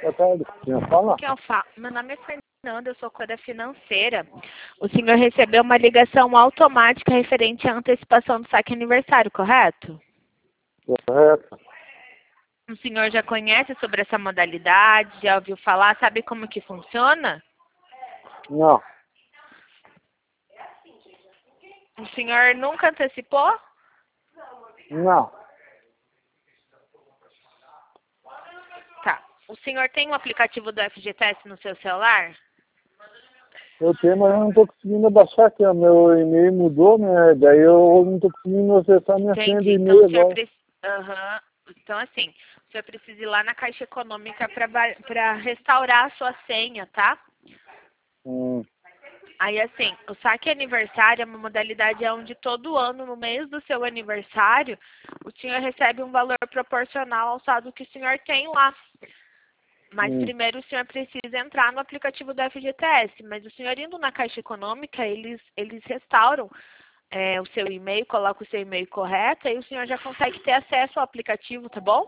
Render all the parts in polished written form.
Boa tarde. Quem fala? Meu nome é Fernanda, eu sou Cora Financeira. O senhor recebeu uma ligação automática referente à antecipação do saque aniversário, correto? Correto. O senhor já conhece sobre essa modalidade? Já ouviu falar? Sabe como que funciona? Não. O senhor nunca antecipou? Não. Tá. O senhor tem um aplicativo do FGTS no seu celular? Eu tenho, mas eu não estou conseguindo baixar aqui. O meu e-mail mudou, né? Daí eu não estou conseguindo acessar minha senha do Entendi. Então, e-mail o senhor agora. Aham. Então, assim, o senhor precisa ir lá na Caixa Econômica para restaurar a sua senha, tá? Aí, assim, o saque aniversário é uma modalidade onde todo ano, no mês do seu aniversário, o senhor recebe um valor proporcional ao saldo que o senhor tem lá. Mas primeiro o senhor precisa entrar no aplicativo do FGTS. Mas o senhor indo na Caixa Econômica, eles restauram o seu e-mail, colocam o seu e-mail correto, aí o senhor já consegue ter acesso ao aplicativo, tá bom?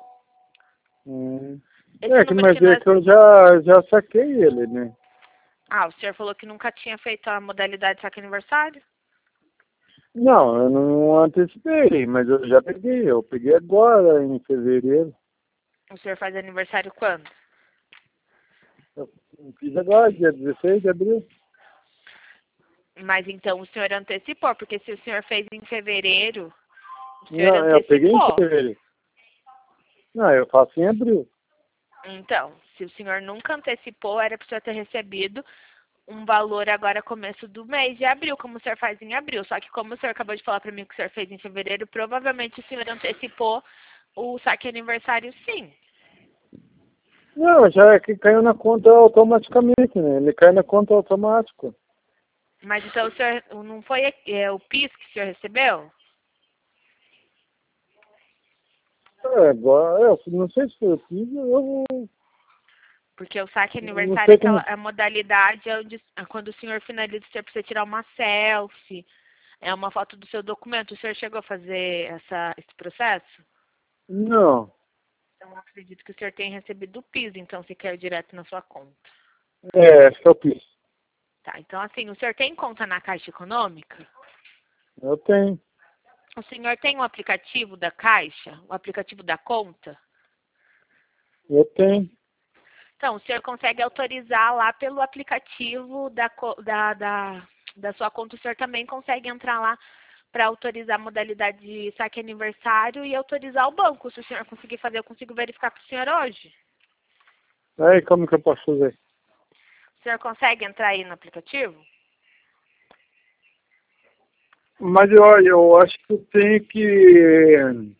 Mas é que eu já saquei ele, né? Ah, o senhor falou que nunca tinha feito a modalidade de saque aniversário? Não, eu não antecipei, mas eu já peguei. Eu peguei agora, em fevereiro. O senhor faz aniversário quando? Eu fiz agora, dia 16 de abril. Mas então o senhor antecipou, porque se o senhor fez em fevereiro, o senhor Não, eu peguei em antecipou. fevereiro. Não, eu faço em abril. Então, se o senhor nunca antecipou, era para o senhor ter recebido um valor agora começo do mês de abril, como o senhor faz em abril. Só que como o senhor acabou de falar para mim que o senhor fez em fevereiro, provavelmente o senhor antecipou o saque aniversário, sim. Não, já é que caiu na conta automaticamente, né? Ele cai na conta automático. Mas então o senhor não foi o PIS que o senhor recebeu? Agora, eu não sei se eu fiz, Porque o saque não aniversário sei é como. a modalidade onde, quando o senhor finaliza, o senhor precisa tirar uma selfie, é uma foto do seu documento. O senhor chegou a fazer esse processo? Não. Então, eu acredito que o senhor tenha recebido o PIS, então, se caiu direto na sua conta. Acho que eu fiz. Tá, então, assim, o senhor tem conta na Caixa Econômica? Eu tenho. O senhor tem o aplicativo da Caixa, o aplicativo da conta? Eu tenho. Então, o senhor consegue autorizar lá pelo aplicativo da sua conta. O senhor também consegue entrar lá para autorizar a modalidade de saque aniversário e autorizar o banco. Se o senhor conseguir fazer, eu consigo verificar para o senhor hoje. Aí, como que eu posso fazer? O senhor consegue entrar aí no aplicativo? Mas eu acho que eu tenho que...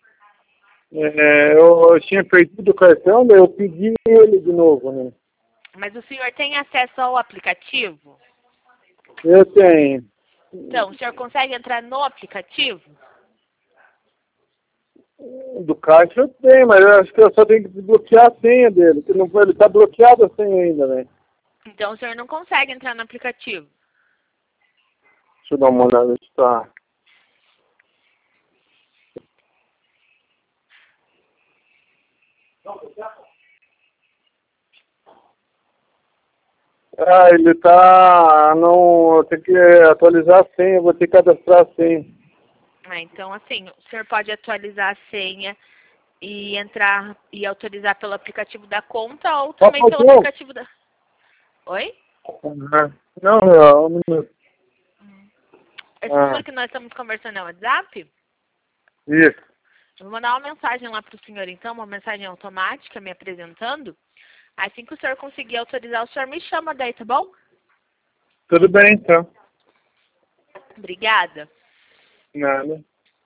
eu tinha perdido o cartão, daí eu pedi ele de novo, né? Mas o senhor tem acesso ao aplicativo? Eu tenho. Então, o senhor consegue entrar no aplicativo? Do caixa eu tenho, mas eu acho que eu só tenho que desbloquear a senha dele, que não, ele tá bloqueado a senha ainda, né? Então, o senhor não consegue entrar no aplicativo. Deixa eu dar uma olhada se tá. Ele tá... Não... Eu tenho que atualizar a senha, eu vou ter que cadastrar a senha. Então, assim, o senhor pode atualizar a senha e entrar e autorizar pelo aplicativo da conta ou também pelo aplicativo da... Oi? Não, um minuto. Esse número que nós estamos conversando é o WhatsApp? Isso. Eu vou mandar uma mensagem lá para o senhor, então, uma mensagem automática me apresentando. Assim que o senhor conseguir autorizar, o senhor me chama daí, tá bom? Tudo bem, então. Obrigada. Nada.